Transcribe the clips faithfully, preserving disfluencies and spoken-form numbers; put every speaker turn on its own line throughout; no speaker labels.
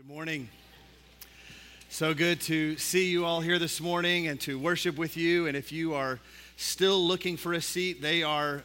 Good morning. So good to see you all here this morning and to worship with you. And if you are still looking for a seat, they are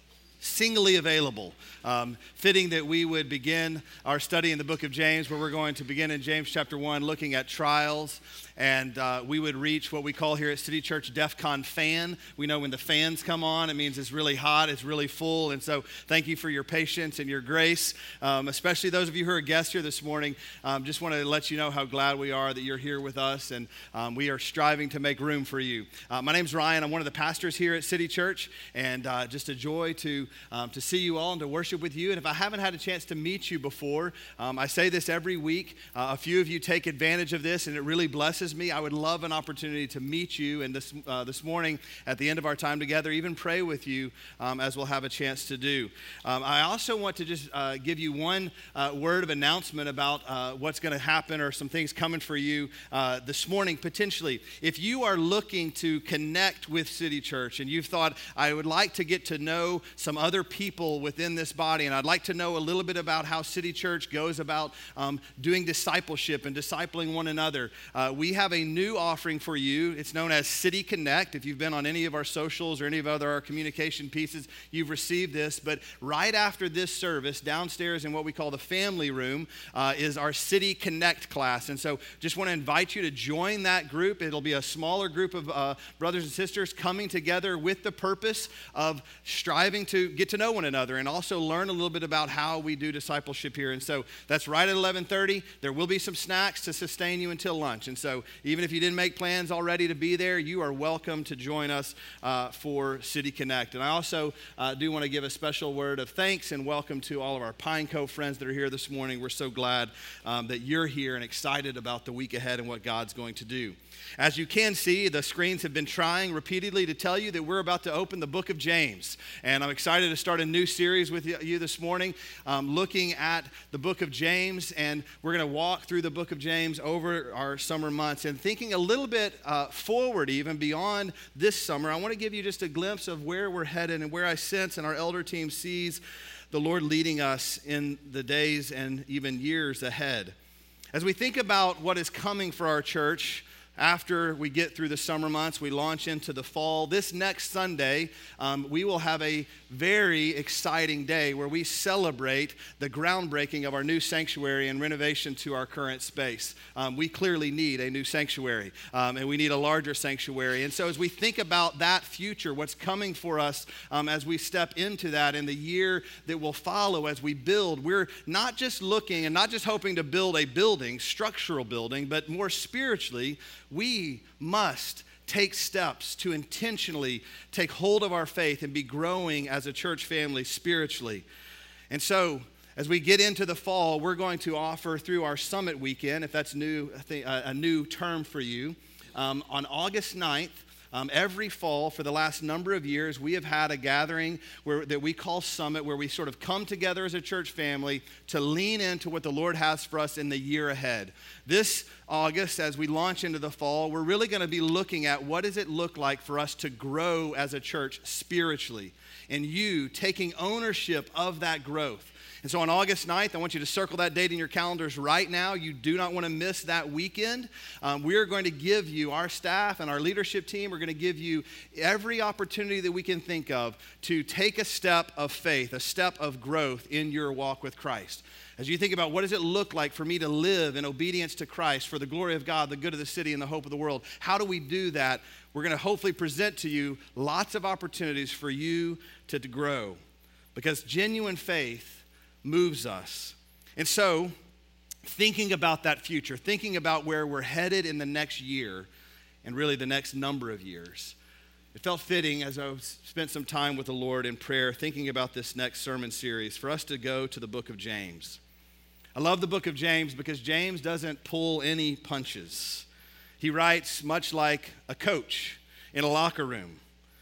singly available. Um, fitting that we would begin our study in the book of James, where we're going to begin in James chapter one, looking at trials. And uh, we would reach what we call here at City Church DEFCON fan. We know when the fans come on, it means it's really hot, it's really full. And so thank you for your patience and your grace, um, especially those of you who are guests here this morning. Um, just want to let you know how glad we are that you're here with us, and um, we are striving to make room for you. Uh, my name's Ryan. I'm one of the pastors here at City Church, and uh, just a joy to, um, to see you all and to worship with you. And if I haven't had a chance to meet you before, um, I say this every week. Uh, a few of you take advantage of this, and it really blesses me. I would love an opportunity to meet you, and this uh, this morning at the end of our time together, even pray with you um, as we'll have a chance to do. Um, I also want to just uh, give you one uh, word of announcement about uh, what's going to happen or some things coming for you uh, this morning potentially. If you are looking to connect with City Church and you've thought, I would like to get to know some other people within this body, and I'd like to know a little bit about how City Church goes about um, doing discipleship and discipling one another, uh, we have a new offering for you. It's known as City Connect. If you've been on any of our socials or any of other our communication pieces, you've received this. But right after this service, downstairs in what we call the family room, uh, is our City Connect class. And so just want to invite you to join that group. It'll be a smaller group of uh, brothers and sisters coming together with the purpose of striving to get to know one another and also learn a little bit about how we do discipleship here. And so that's right at eleven thirty. There will be some snacks to sustain you until lunch. And so even if you didn't make plans already to be there, you are welcome to join us uh, for City Connect. And I also uh, do want to give a special word of thanks and welcome to all of our Pine Cove friends that are here this morning. We're so glad um, that you're here and excited about the week ahead and what God's going to do. As you can see, the screens have been trying repeatedly to tell you that we're about to open the book of James. And I'm excited to start a new series with you this morning, um, looking at the book of James. And we're going to walk through the book of James over our summer months. And thinking a little bit uh, forward, even beyond this summer, I want to give you just a glimpse of where we're headed and where I sense and our elder team sees the Lord leading us in the days and even years ahead. As we think about what is coming for our church, after we get through the summer months, we launch into the fall. This next Sunday, um, we will have a very exciting day where we celebrate the groundbreaking of our new sanctuary and renovation to our current space. Um, we clearly need a new sanctuary, um, and we need a larger sanctuary. And so as we think about that future, what's coming for us um, as we step into that in the year that will follow as we build, we're not just looking and not just hoping to build a building, structural building, but more spiritually, we must take steps to intentionally take hold of our faith and be growing as a church family spiritually. And so, as we get into the fall, we're going to offer through our summit weekend, if that's new, a new term for you, um, on August ninth. Um, every fall for the last number of years, we have had a gathering where, that we call Summit, where we sort of come together as a church family to lean into what the Lord has for us in the year ahead. This August, as we launch into the fall, we're really going to be looking at what does it look like for us to grow as a church spiritually, and you taking ownership of that growth. And so on August ninth, I want you to circle that date in your calendars right now. You do not want to miss that weekend. Um, we are going to give you, our staff and our leadership team are going to give you every opportunity that we can think of to take a step of faith, a step of growth in your walk with Christ. As you think about what does it look like for me to live in obedience to Christ for the glory of God, the good of the city, and the hope of the world, how do we do that? We're going to hopefully present to you lots of opportunities for you to, to grow, because genuine faith moves us. And so, thinking about that future, thinking about where we're headed in the next year, and really the next number of years, it felt fitting as I spent some time with the Lord in prayer, thinking about this next sermon series, for us to go to the book of James. I love the book of James because James doesn't pull any punches. He writes much like a coach in a locker room.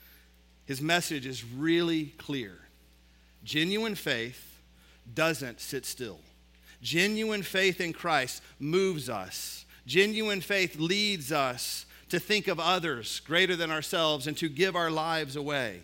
His message is really clear. Genuine faith doesn't sit still. Genuine faith in Christ moves us. Genuine faith leads us to think of others greater than ourselves and to give our lives away.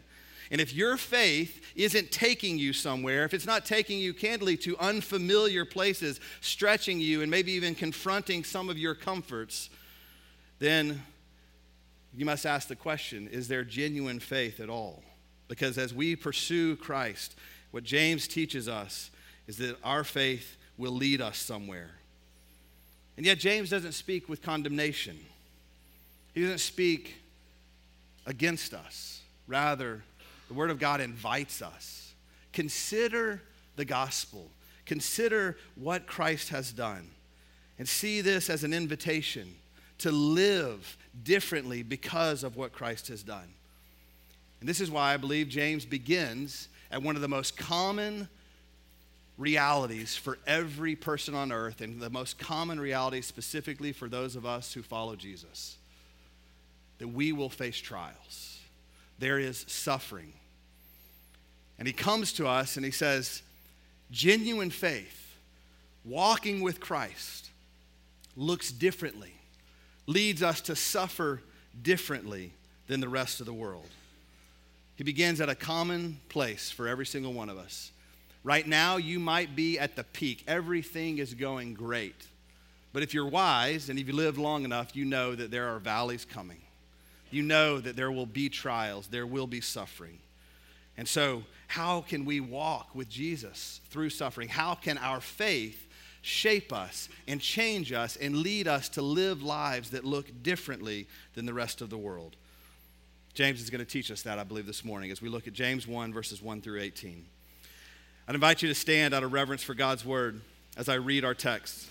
And if your faith isn't taking you somewhere, if it's not taking you candidly to unfamiliar places, stretching you and maybe even confronting some of your comforts, then you must ask the question, is there genuine faith at all? Because as we pursue Christ, what James teaches us is that our faith will lead us somewhere. And yet James doesn't speak with condemnation. He doesn't speak against us. Rather, the Word of God invites us. Consider the gospel. Consider what Christ has done. And see this as an invitation to live differently because of what Christ has done. And this is why I believe James begins at one of the most common realities for every person on earth, and the most common reality specifically for those of us who follow Jesus, that we will face trials. There is suffering. And he comes to us and he says, genuine faith, walking with Christ, looks differently, leads us to suffer differently than the rest of the world. He begins at a common place for every single one of us. Right now, you might be at the peak. Everything is going great. But if you're wise and if you live long enough, you know that there are valleys coming. You know that there will be trials, there will be suffering. And so, how can we walk with Jesus through suffering? How can our faith shape us and change us and lead us to live lives that look differently than the rest of the world? James is going to teach us that, I believe, this morning as we look at James one, verses one through eighteen. I'd invite you to stand out of reverence for God's word as I read our text.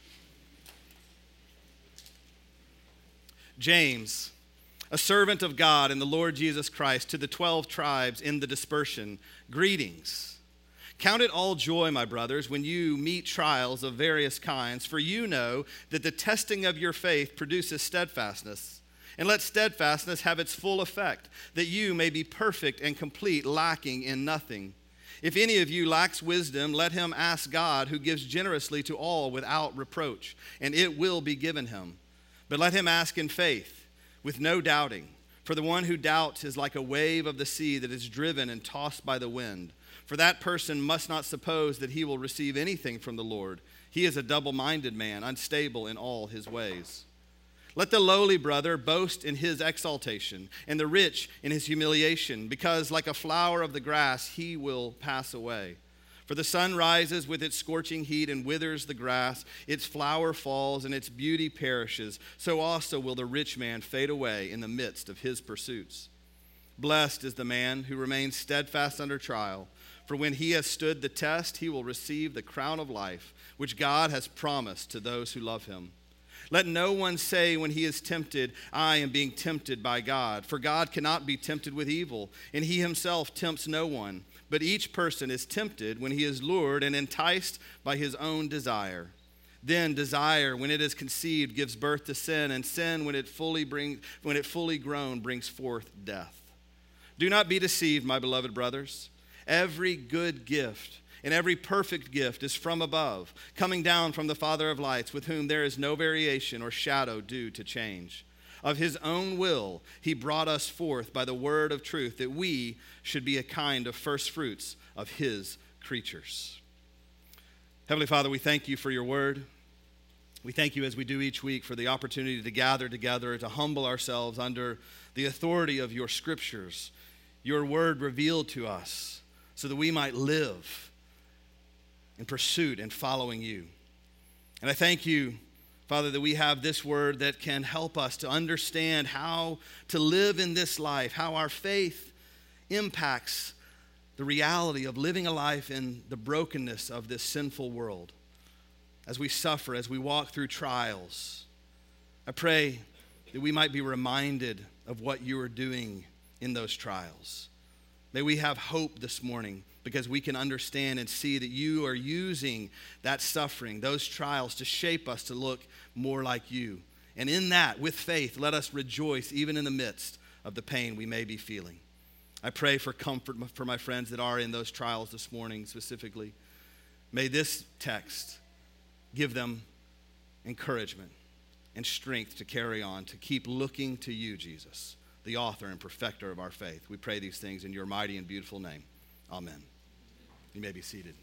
James, a servant of God and the Lord Jesus Christ, to the twelve tribes in the dispersion, greetings. Count it all joy, my brothers, when you meet trials of various kinds, for you know that the testing of your faith produces steadfastness. And let steadfastness have its full effect, that you may be perfect and complete, lacking in nothing. If any of you lacks wisdom, let him ask God, who gives generously to all without reproach, and it will be given him. But let him ask in faith, with no doubting. For the one who doubts is like a wave of the sea that is driven and tossed by the wind. For that person must not suppose that he will receive anything from the Lord. He is a double-minded man, unstable in all his ways. Let the lowly brother boast in his exaltation, and the rich in his humiliation, because like a flower of the grass, he will pass away. For the sun rises with its scorching heat and withers the grass. Its flower falls and its beauty perishes. So also will the rich man fade away in the midst of his pursuits. Blessed is the man who remains steadfast under trial. For when he has stood the test, he will receive the crown of life, which God has promised to those who love him. Let no one say when he is tempted, I am being tempted by God. For God cannot be tempted with evil, and he himself tempts no one. But each person is tempted when he is lured and enticed by his own desire. Then desire, when it is conceived, gives birth to sin, and sin, when it fully brings, when it fully grown, brings forth death. Do not be deceived, my beloved brothers. Every good gift and every perfect gift is from above, coming down from the Father of lights, with whom there is no variation or shadow due to change. Of his own will, he brought us forth by the word of truth, that we should be a kind of first fruits of his creatures. Heavenly Father, we thank you for your word. We thank you, as we do each week, for the opportunity to gather together, to humble ourselves under the authority of your scriptures, your word revealed to us, so that we might live in pursuit and following you. And I thank you, Father, that we have this word that can help us to understand how to live in this life, how our faith impacts the reality of living a life in the brokenness of this sinful world. As we suffer, as we walk through trials, I pray that we might be reminded of what you are doing in those trials. May we have hope this morning, because we can understand and see that you are using that suffering, those trials, to shape us to look more like you. And in that, with faith, let us rejoice even in the midst of the pain we may be feeling. I pray for comfort for my friends that are in those trials this morning specifically. May this text give them encouragement and strength to carry on, to keep looking to you, Jesus, the author and perfecter of our faith. We pray these things in your mighty and beautiful name. Amen. You may be seated.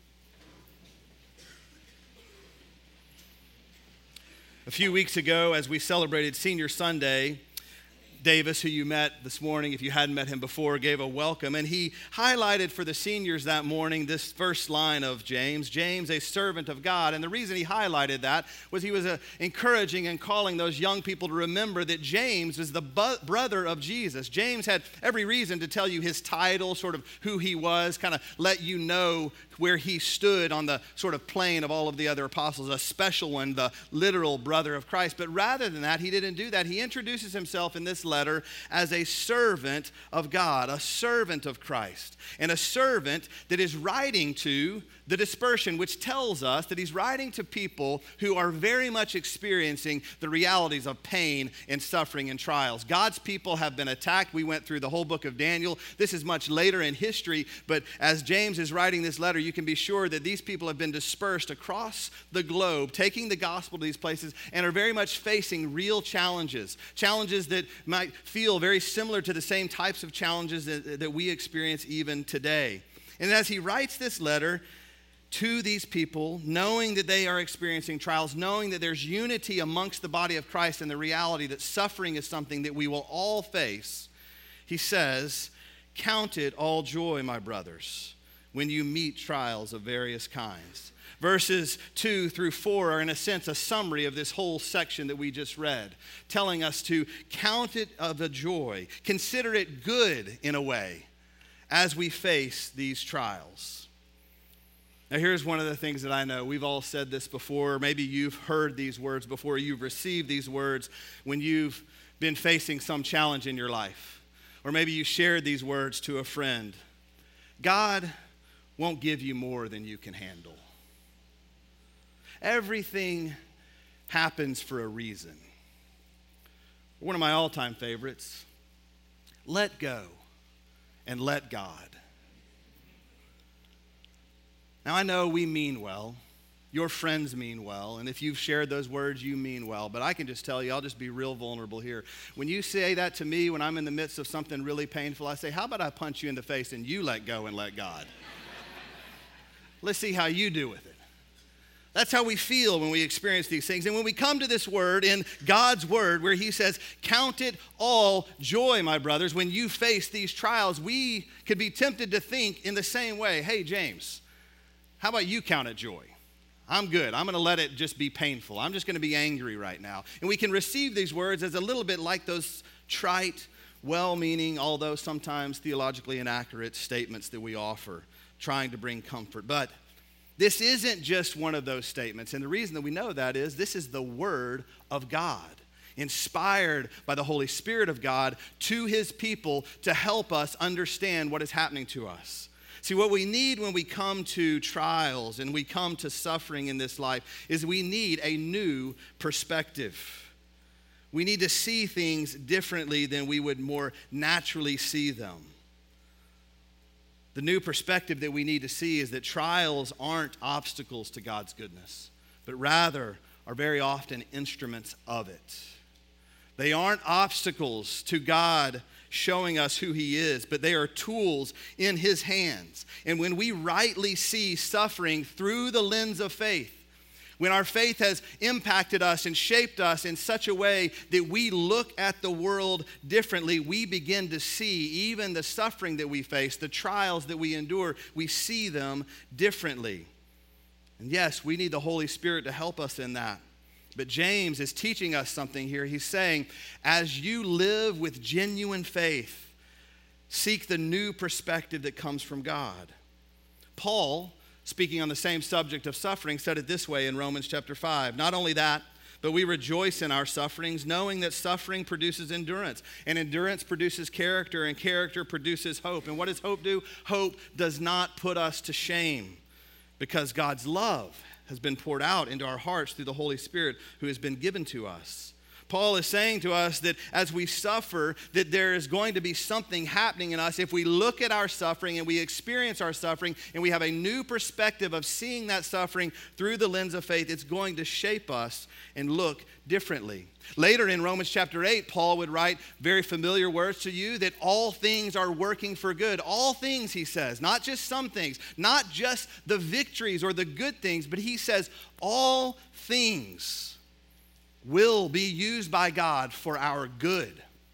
A few weeks ago, as we celebrated Senior Sunday, Davis, who you met this morning, if you hadn't met him before, gave a welcome. And he highlighted for the seniors that morning this first line of James, James, a servant of God. And the reason he highlighted that was he was uh, encouraging and calling those young people to remember that James is the bu- brother of Jesus. James had every reason to tell you his title, sort of who he was, kind of let you know where he stood on the sort of plane of all of the other apostles, a special one, the literal brother of Christ. But rather than that, he didn't do that. He introduces himself in this letter as a servant of God, a servant of Christ, and a servant that is writing to the dispersion, which tells us that he's writing to people who are very much experiencing the realities of pain and suffering and trials. God's people have been attacked. We went through the whole book of Daniel. This is much later in history, but as James is writing this letter, you can be sure that these people have been dispersed across the globe, taking the gospel to these places, and are very much facing real challenges, challenges that might feel very similar to the same types of challenges that, that we experience even today. And as he writes this letter to these people, knowing that they are experiencing trials, knowing that there's unity amongst the body of Christ and the reality that suffering is something that we will all face, he says, "Count it all joy, my brothers, when you meet trials of various kinds." Verses two through four are, in a sense, a summary of this whole section that we just read, telling us to count it of a joy, consider it good in a way, as we face these trials. Now, here's one of the things that I know. We've all said this before. Maybe you've heard these words before. You've received these words when you've been facing some challenge in your life. Or maybe you shared these words to a friend. God won't give you more than you can handle. Everything happens for a reason. One of my all-time favorites, let go and let God. Now, I know we mean well. Your friends mean well. And if you've shared those words, you mean well. But I can just tell you, I'll just be real vulnerable here. When you say that to me, when I'm in the midst of something really painful, I say, how about I punch you in the face and you let go and let God? Let's see how you do with it. That's how we feel when we experience these things. And when we come to this word in God's word where he says, count it all joy, my brothers, when you face these trials, we could be tempted to think in the same way, hey, James, how about you count it joy? I'm good. I'm going to let it just be painful. I'm just going to be angry right now. And we can receive these words as a little bit like those trite, well-meaning, although sometimes theologically inaccurate statements that we offer, trying to bring comfort. But this isn't just one of those statements. And the reason that we know that is this is the word of God, inspired by the Holy Spirit of God to his people to help us understand what is happening to us. See, what we need when we come to trials and we come to suffering in this life is we need a new perspective. We need to see things differently than we would more naturally see them. The new perspective that we need to see is that trials aren't obstacles to God's goodness, but rather are very often instruments of it. They aren't obstacles to God showing us who he is, but they are tools in his hands. And when we rightly see suffering through the lens of faith, when our faith has impacted us and shaped us in such a way that we look at the world differently, we begin to see even the suffering that we face, the trials that we endure, we see them differently. And yes, we need the Holy Spirit to help us in that. But James is teaching us something here. He's saying, as you live with genuine faith, seek the new perspective that comes from God. Paul, speaking on the same subject of suffering, said it this way in Romans chapter five. Not only that, but we rejoice in our sufferings, knowing that suffering produces endurance, and endurance produces character, and character produces hope. And what does hope do? Hope does not put us to shame, because God's love has been poured out into our hearts through the Holy Spirit who has been given to us. Paul is saying to us that as we suffer, that there is going to be something happening in us. If we look at our suffering and we experience our suffering and we have a new perspective of seeing that suffering through the lens of faith, it's going to shape us and look differently. Later in Romans chapter eight, Paul would write very familiar words to you that all things are working for good. All things, he says, not just some things, not just the victories or the good things, but he says all things will be used by God for our good.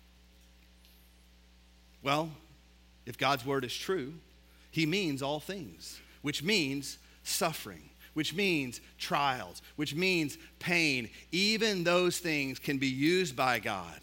Well, if God's word is true, he means all things, which means suffering, which means trials, which means pain. Even those things can be used by God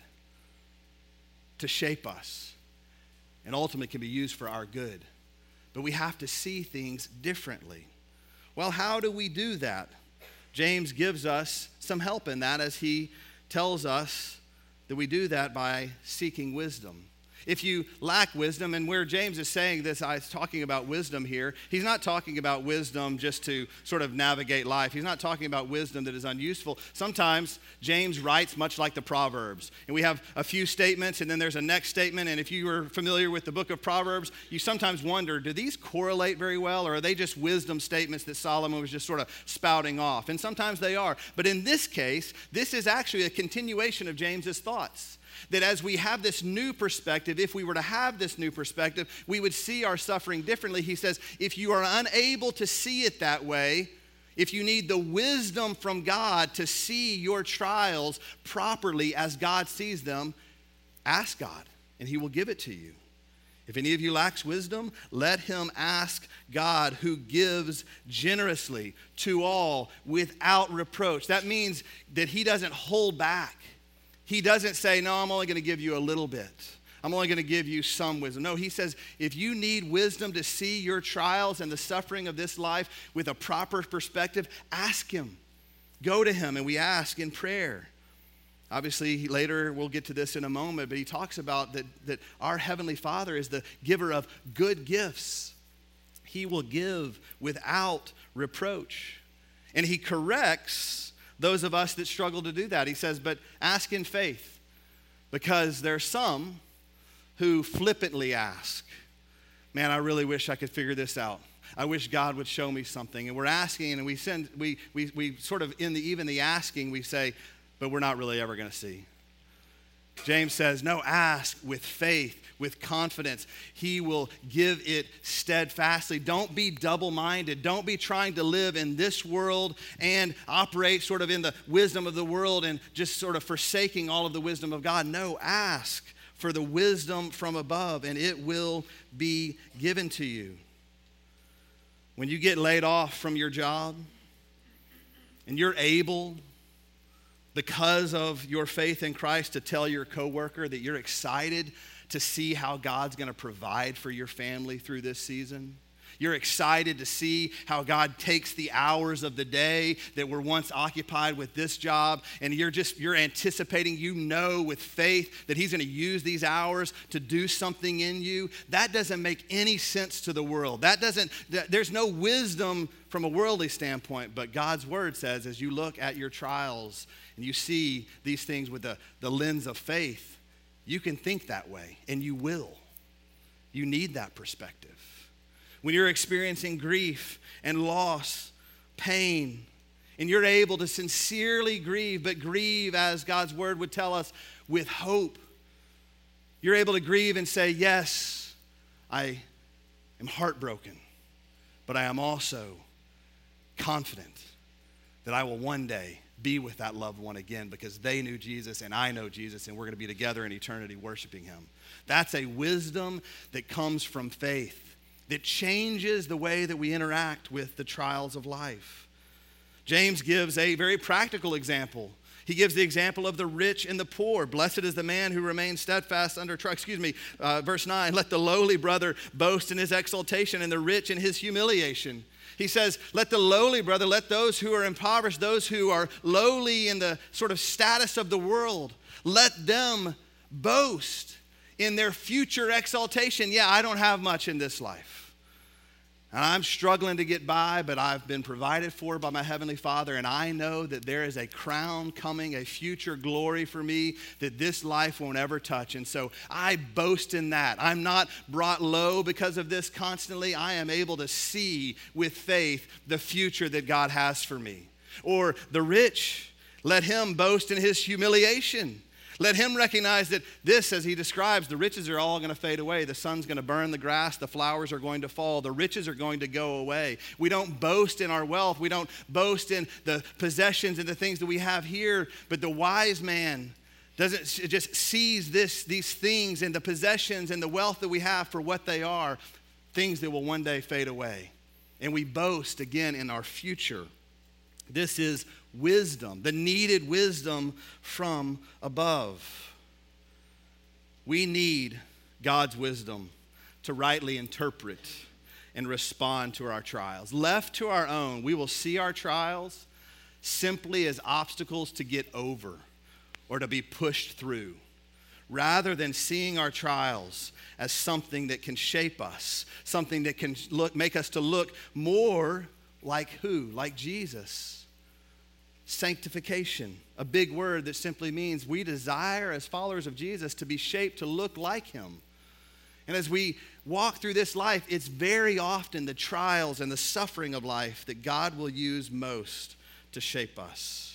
to shape us and ultimately can be used for our good. But we have to see things differently. Well, how do we do that? James gives us some help in that as he tells us that we do that by seeking wisdom. If you lack wisdom, and where James is saying this, I was talking about wisdom here. He's not talking about wisdom just to sort of navigate life. He's not talking about wisdom that is unuseful. Sometimes James writes much like the Proverbs. And we have a few statements, and then there's a next statement. And if you are familiar with the book of Proverbs, you sometimes wonder, do these correlate very well, or are they just wisdom statements that Solomon was just sort of spouting off? And sometimes they are. But in this case, this is actually a continuation of James's thoughts. That as we have this new perspective, if we were to have this new perspective, we would see our suffering differently. He says, if you are unable to see it that way, if you need the wisdom from God to see your trials properly as God sees them, ask God, and he will give it to you. If any of you lacks wisdom, let him ask God, who gives generously to all without reproach. That means that he doesn't hold back. He doesn't say, no, I'm only going to give you a little bit. I'm only going to give you some wisdom. No, he says, if you need wisdom to see your trials and the suffering of this life with a proper perspective, ask him. Go to him, and we ask in prayer. Obviously, later, we'll get to this in a moment, but he talks about that, that our Heavenly Father is the giver of good gifts. He will give without reproach. And he corrects those of us that struggle to do that. He says, but ask in faith, because there are some who flippantly ask, man, I really wish I could figure this out. I wish God would show me something. And we're asking, and we send, we we we sort of in the even the asking, we say, but we're not really ever going to see. James says, no, ask with faith, with confidence. He will give it steadfastly. Don't be double-minded. Don't be trying to live in this world and operate sort of in the wisdom of the world and just sort of forsaking all of the wisdom of God. No, ask for the wisdom from above, and it will be given to you. When you get laid off from your job and you're able, because of your faith in Christ, to tell your coworker that you're excited to see how God's going to provide for your family through this season. You're excited to see how God takes the hours of the day that were once occupied with this job, and you're just, you're anticipating, you know with faith that he's going to use these hours to do something in you. That doesn't make any sense to the world. That doesn't, there's no wisdom from a worldly standpoint, but God's word says as you look at your trials and you see these things with the, the lens of faith, you can think that way, and you will. You need that perspective. When you're experiencing grief and loss, pain, and you're able to sincerely grieve, but grieve, as God's word would tell us, with hope. You're able to grieve and say, yes, I am heartbroken, but I am also confident that I will one day be with that loved one again because they knew Jesus and I know Jesus, and we're going to be together in eternity worshiping him. That's a wisdom that comes from faith, that changes the way that we interact with the trials of life. James gives a very practical example. He gives the example of the rich and the poor. Blessed is the man who remains steadfast under trial. Excuse me, uh, verse nine, let the lowly brother boast in his exaltation and the rich in his humiliation. He says, let the lowly brother, let those who are impoverished, those who are lowly in the sort of status of the world, let them boast in their future exaltation. Yeah, I don't have much in this life. And I'm struggling to get by, but I've been provided for by my Heavenly Father, and I know that there is a crown coming, a future glory for me that this life won't ever touch. And so I boast in that. I'm not brought low because of this constantly. I am able to see with faith the future that God has for me. Or the rich, let him boast in his humiliation. Let him recognize that this, as he describes, the riches are all going to fade away. The sun's going to burn the grass. The flowers are going to fall. The riches are going to go away. We don't boast in our wealth. We don't boast in the possessions and the things that we have here. But the wise man doesn't just sees this, these things and the possessions and the wealth that we have for what they are, things that will one day fade away. And we boast again in our future. This is wisdom, the needed wisdom from above. We need God's wisdom to rightly interpret and respond to our trials. Left to our own, we will see our trials simply as obstacles to get over or to be pushed through, rather than seeing our trials as something that can shape us, something that can look, make us to look more like who? Like Jesus. Sanctification, a big word that simply means we desire as followers of Jesus to be shaped to look like him. And as we walk through this life, it's very often the trials and the suffering of life that God will use most to shape us.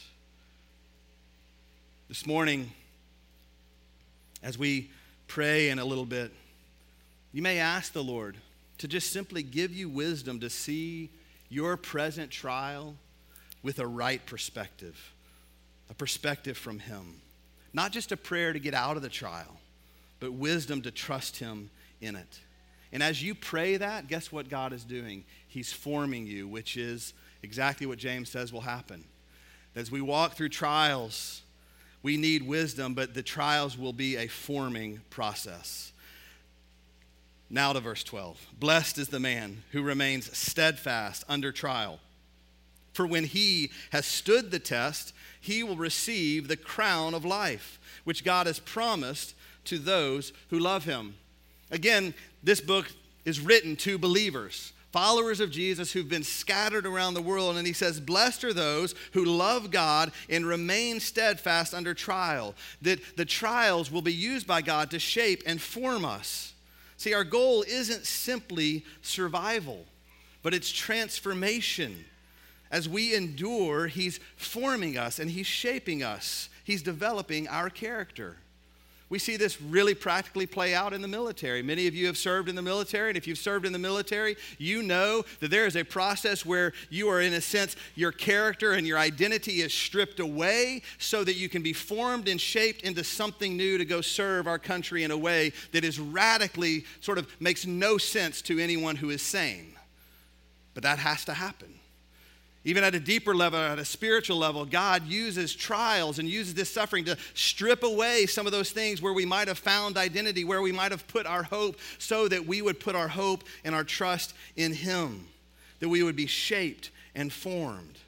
This morning, as we pray in a little bit, you may ask the Lord to just simply give you wisdom to see your present trial with a right perspective, a perspective from him. Not just a prayer to get out of the trial, but wisdom to trust him in it. And as you pray that, guess what God is doing? He's forming you, which is exactly what James says will happen. As we walk through trials, we need wisdom, but the trials will be a forming process. Now to verse twelve. Blessed is the man who remains steadfast under trial. For when he has stood the test, he will receive the crown of life, which God has promised to those who love him. Again, this book is written to believers, followers of Jesus who've been scattered around the world. And he says, blessed are those who love God and remain steadfast under trial. That the trials will be used by God to shape and form us. See, our goal isn't simply survival, but it's transformation. As we endure, he's forming us and he's shaping us. He's developing our character. We see this really practically play out in the military. Many of you have served in the military, and if you've served in the military, you know that there is a process where you are, in a sense, your character and your identity is stripped away so that you can be formed and shaped into something new to go serve our country in a way that is radically, sort of makes no sense to anyone who is sane. But that has to happen. Even at a deeper level, at a spiritual level, God uses trials and uses this suffering to strip away some of those things where we might have found identity, where we might have put our hope, so that we would put our hope and our trust in him, that we would be shaped and formed.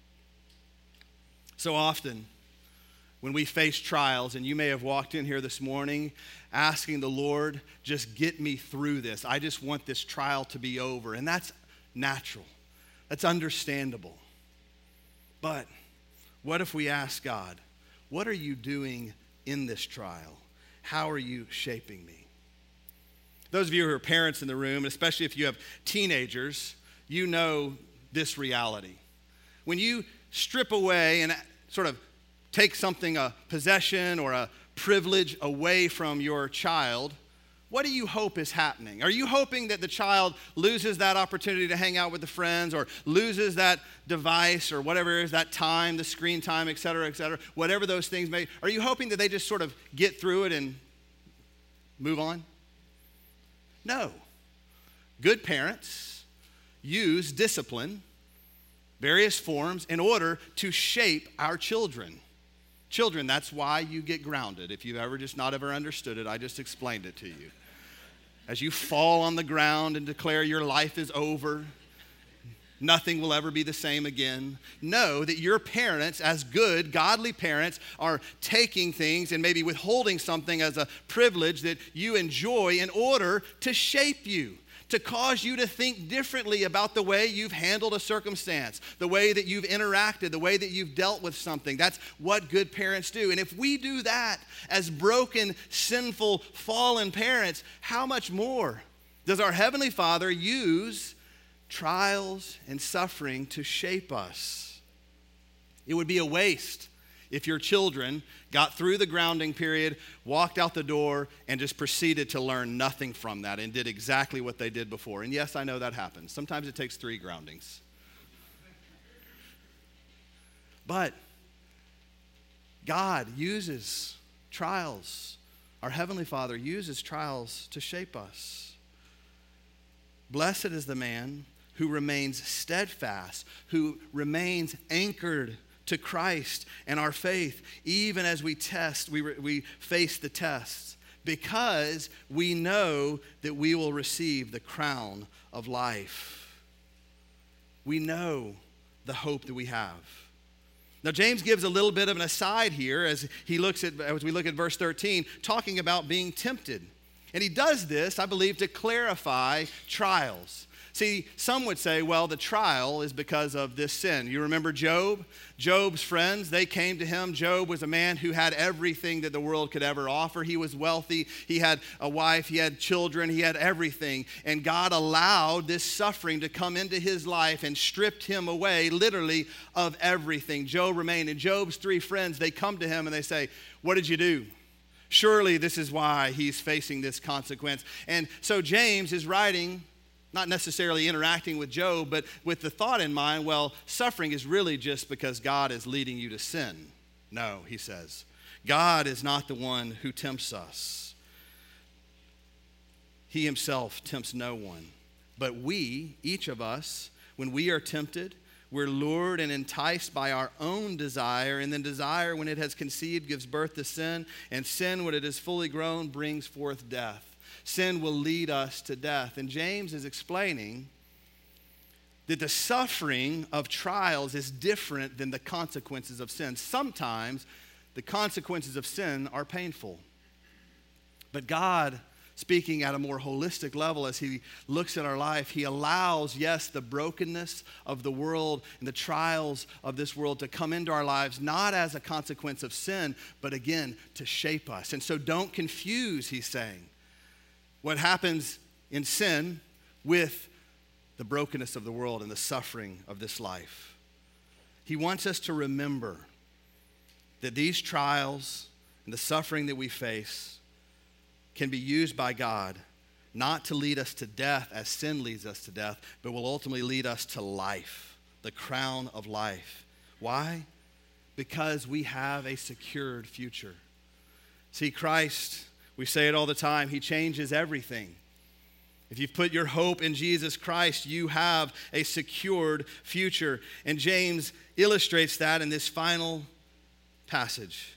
So often, when we face trials, and you may have walked in here this morning asking the Lord, just get me through this. I just want this trial to be over. And that's natural. That's understandable. But what if we ask God, what are you doing in this trial? How are you shaping me? Those of you who are parents in the room, especially if you have teenagers, you know this reality. When you strip away and sort of take something, a possession or a privilege away from your child, what do you hope is happening? Are you hoping that the child loses that opportunity to hang out with the friends, or loses that device, or whatever it is, that time, the screen time, et cetera, et cetera, whatever those things may, are you hoping that they just sort of get through it and move on? No. Good parents use discipline, various forms, in order to shape our children. Children, that's why you get grounded. If you've ever just not ever understood it, I just explained it to you. As you fall on the ground and declare your life is over, nothing will ever be the same again, know that your parents, as good, godly parents, are taking things and maybe withholding something as a privilege that you enjoy in order to shape you, to cause you to think differently about the way you've handled a circumstance, the way that you've interacted, the way that you've dealt with something. That's what good parents do. And if we do that as broken, sinful, fallen parents, how much more does our Heavenly Father use trials and suffering to shape us? It would be a waste if your children got through the grounding period, walked out the door, and just proceeded to learn nothing from that and did exactly what they did before. And yes, I know that happens. Sometimes it takes three groundings. But God uses trials. Our Heavenly Father uses trials to shape us. Blessed is the man who remains steadfast, who remains anchored to Christ and our faith, even as we test, we, we face the tests, because we know that we will receive the crown of life. We know the hope that we have. Now, James gives a little bit of an aside here as he looks at, as we look at verse thirteen, talking about being tempted. And he does this, I believe, to clarify trials. See, some would say, well, the trial is because of this sin. You remember Job? Job's friends, they came to him. Job was a man who had everything that the world could ever offer. He was wealthy. He had a wife. He had children. He had everything. And God allowed this suffering to come into his life and stripped him away, literally, of everything. Job remained. And Job's three friends, they come to him and they say, what did you do? Surely this is why he's facing this consequence. And so James is writing, not necessarily interacting with Job, but with the thought in mind, well, suffering is really just because God is leading you to sin. No, he says. God is not the one who tempts us. He himself tempts no one. But we, each of us, when we are tempted, we're lured and enticed by our own desire, and then desire, when it has conceived, gives birth to sin, and sin, when it is fully grown, brings forth death. Sin will lead us to death. And James is explaining that the suffering of trials is different than the consequences of sin. Sometimes the consequences of sin are painful. But God, speaking at a more holistic level as he looks at our life, he allows, yes, the brokenness of the world and the trials of this world to come into our lives, not as a consequence of sin, but again, to shape us. And so don't confuse, he's saying, what happens in sin with the brokenness of the world and the suffering of this life. He wants us to remember that these trials and the suffering that we face can be used by God not to lead us to death as sin leads us to death, but will ultimately lead us to life, the crown of life. Why? Because we have a secured future. See, Christ, we say it all the time, he changes everything. If you've put your hope in Jesus Christ, you have a secured future. And James illustrates that in this final passage.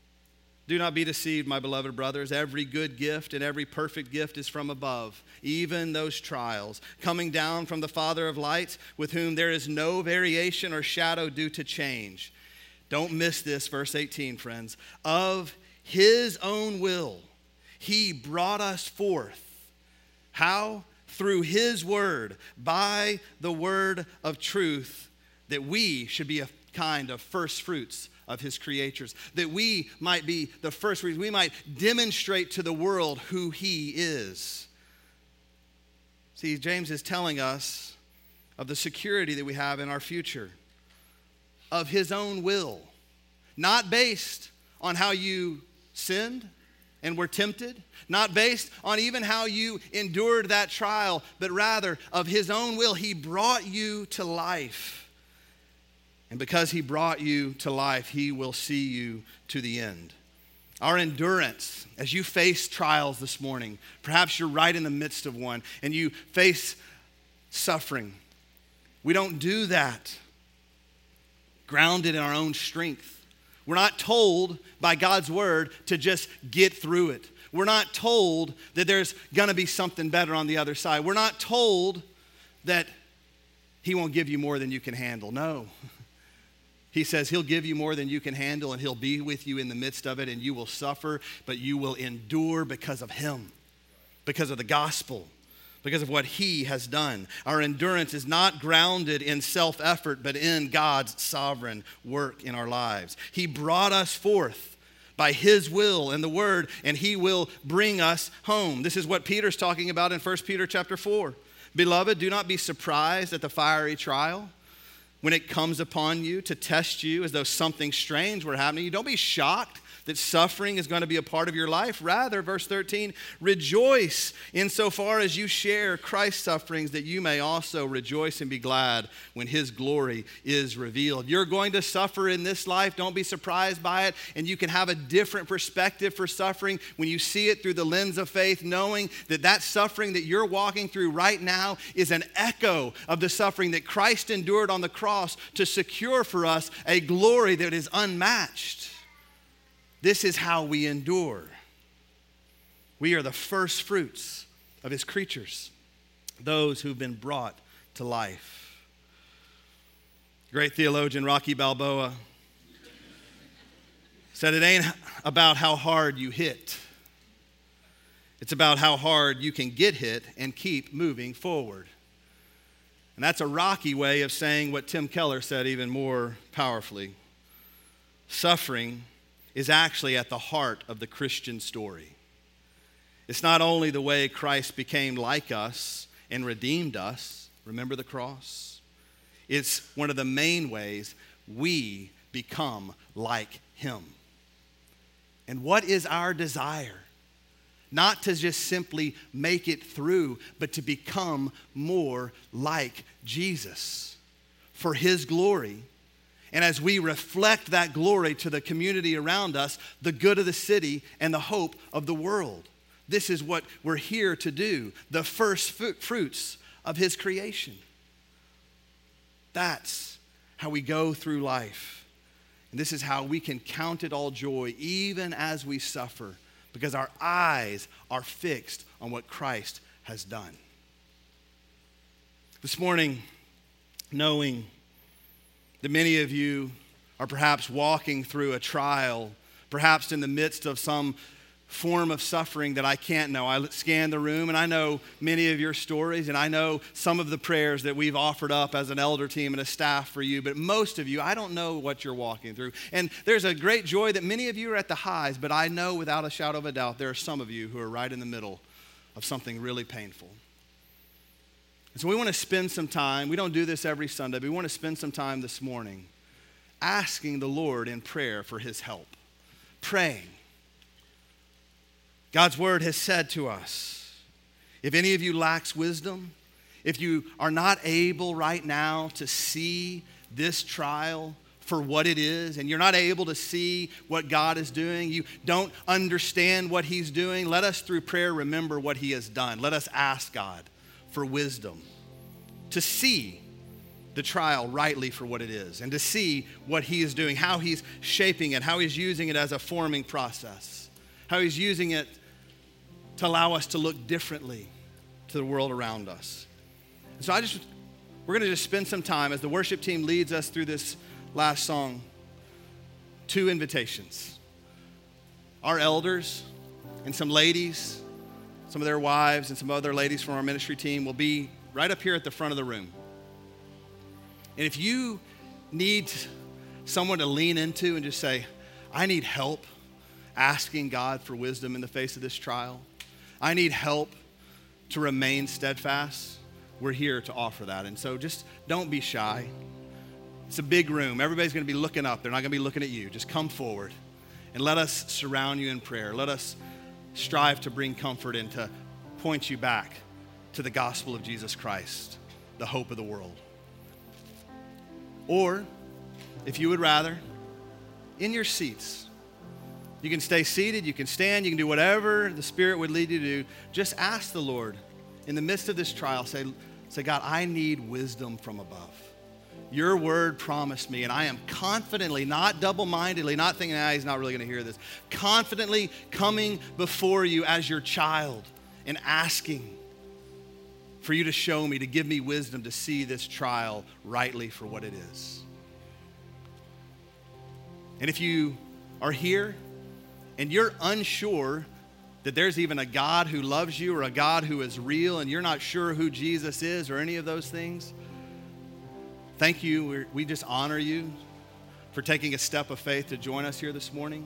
Do not be deceived, my beloved brothers. Every good gift and every perfect gift is from above, even those trials, coming down from the Father of lights, with whom there is no variation or shadow due to change. Don't miss this, verse eighteen, friends. Of his own will, he brought us forth. How? Through his word, by the word of truth, that we should be a kind of first fruits of his creatures, that we might be the first fruits, we might demonstrate to the world who he is. See, James is telling us of the security that we have in our future, of his own will, not based on how you sinned and were tempted, not based on even how you endured that trial, but rather of his own will. He brought you to life. And because he brought you to life, he will see you to the end. Our endurance, as you face trials this morning, perhaps you're right in the midst of one and you face suffering. We don't do that grounded in our own strength. We're not told by God's word to just get through it. We're not told that there's going to be something better on the other side. We're not told that he won't give you more than you can handle. No. He says he'll give you more than you can handle, and he'll be with you in the midst of it, and you will suffer, but you will endure because of him, because of the gospel. because of what he has done. Our endurance is not grounded in self-effort, but in God's sovereign work in our lives. He brought us forth by his will and the word, and he will bring us home. This is what Peter's talking about in First Peter chapter four. Beloved, do not be surprised at the fiery trial when it comes upon you to test you as though something strange were happening. You don't be shocked that suffering is going to be a part of your life. Rather, verse thirteen, rejoice insofar as you share Christ's sufferings, that you may also rejoice and be glad when his glory is revealed. You're going to suffer in this life. Don't be surprised by it. And you can have a different perspective for suffering when you see it through the lens of faith, knowing that that suffering that you're walking through right now is an echo of the suffering that Christ endured on the cross to secure for us a glory that is unmatched. This is how we endure. We are the first fruits of his creatures, those who've been brought to life. Great theologian Rocky Balboa said, it ain't about how hard you hit. It's about how hard you can get hit and keep moving forward. And that's a Rocky way of saying what Tim Keller said even more powerfully. Suffering is actually at the heart of the Christian story. It's not only the way Christ became like us and redeemed us, remember the cross? It's one of the main ways we become like him. And what is our desire? Not to just simply make it through, but to become more like Jesus for his glory. And as we reflect that glory to the community around us, the good of the city and the hope of the world. This is what we're here to do, the first fruits of his creation. That's how we go through life. And this is how we can count it all joy even as we suffer, because our eyes are fixed on what Christ has done. This morning, knowing that many of you are perhaps walking through a trial, perhaps in the midst of some form of suffering that I can't know. I scan the room and I know many of your stories, and I know some of the prayers that we've offered up as an elder team and a staff for you, but most of you, I don't know what you're walking through. And there's a great joy that many of you are at the highs, but I know without a shadow of a doubt there are some of you who are right in the middle of something really painful. And so we want to spend some time, we don't do this every Sunday, but we want to spend some time this morning asking the Lord in prayer for his help, praying. God's word has said to us, if any of you lacks wisdom, if you are not able right now to see this trial for what it is, and you're not able to see what God is doing, you don't understand what he's doing, let us through prayer remember what he has done. Let us ask God for wisdom to see the trial rightly for what it is, and to see what he is doing, how he's shaping it, how he's using it as a forming process, how he's using it to allow us to look differently to the world around us. And so I just, we're going to just spend some time as the worship team leads us through this last song, two invitations. Our elders and some ladies, some of their wives and some other ladies from our ministry team will be right up here at the front of the room. And if you need someone to lean into and just say, I need help asking God for wisdom in the face of this trial, I need help to remain steadfast, we're here to offer that. And so just don't be shy. It's a big room. Everybody's going to be looking up. They're not going to be looking at you. Just come forward and let us surround you in prayer. Let us strive to bring comfort and to point you back to the gospel of Jesus Christ, the hope of the world. Or, if you would rather, in your seats, you can stay seated, you can stand, you can do whatever the Spirit would lead you to do. Just ask the Lord in the midst of this trial, say, say, God, I need wisdom from above. Your word promised me, and I am confidently, not double-mindedly, not thinking, ah, he's not really going to hear this, confidently coming before you as your child and asking for you to show me, to give me wisdom to see this trial rightly for what it is. And if you are here and you're unsure that there's even a God who loves you or a God who is real and you're not sure who Jesus is or any of those things, thank you. We're, we just honor you for taking a step of faith to join us here this morning.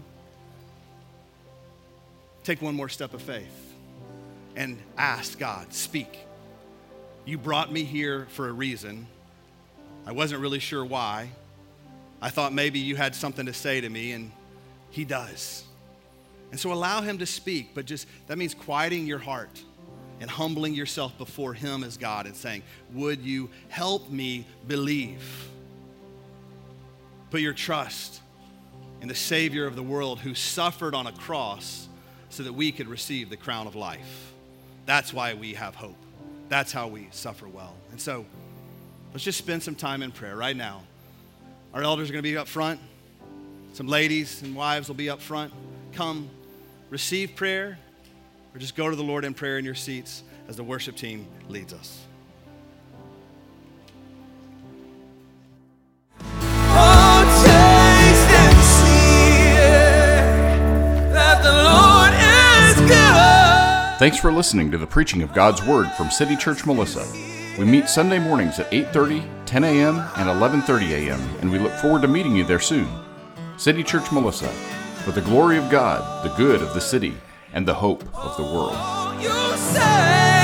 Take one more step of faith and ask God, speak. You brought me here for a reason. I wasn't really sure why. I thought maybe you had something to say to me, and he does. And so allow him to speak, but just, that means quieting your heart and humbling yourself before him as God and saying, would you help me believe? Put your trust in the Savior of the world who suffered on a cross so that we could receive the crown of life. That's why we have hope. That's how we suffer well. And so let's just spend some time in prayer right now. Our elders are going to be up front. Some ladies and wives will be up front. Come receive prayer, or just go to the Lord in prayer in your seats as the worship team leads us.
Oh, taste and see that the Lord is good.
Thanks for listening to the preaching of God's Word from City Church Melissa. We meet Sunday mornings at eight thirty, ten a.m., and eleven thirty a.m., and we look forward to meeting you there soon. City Church Melissa, for the glory of God, the good of the city, and the hope of the world.
You say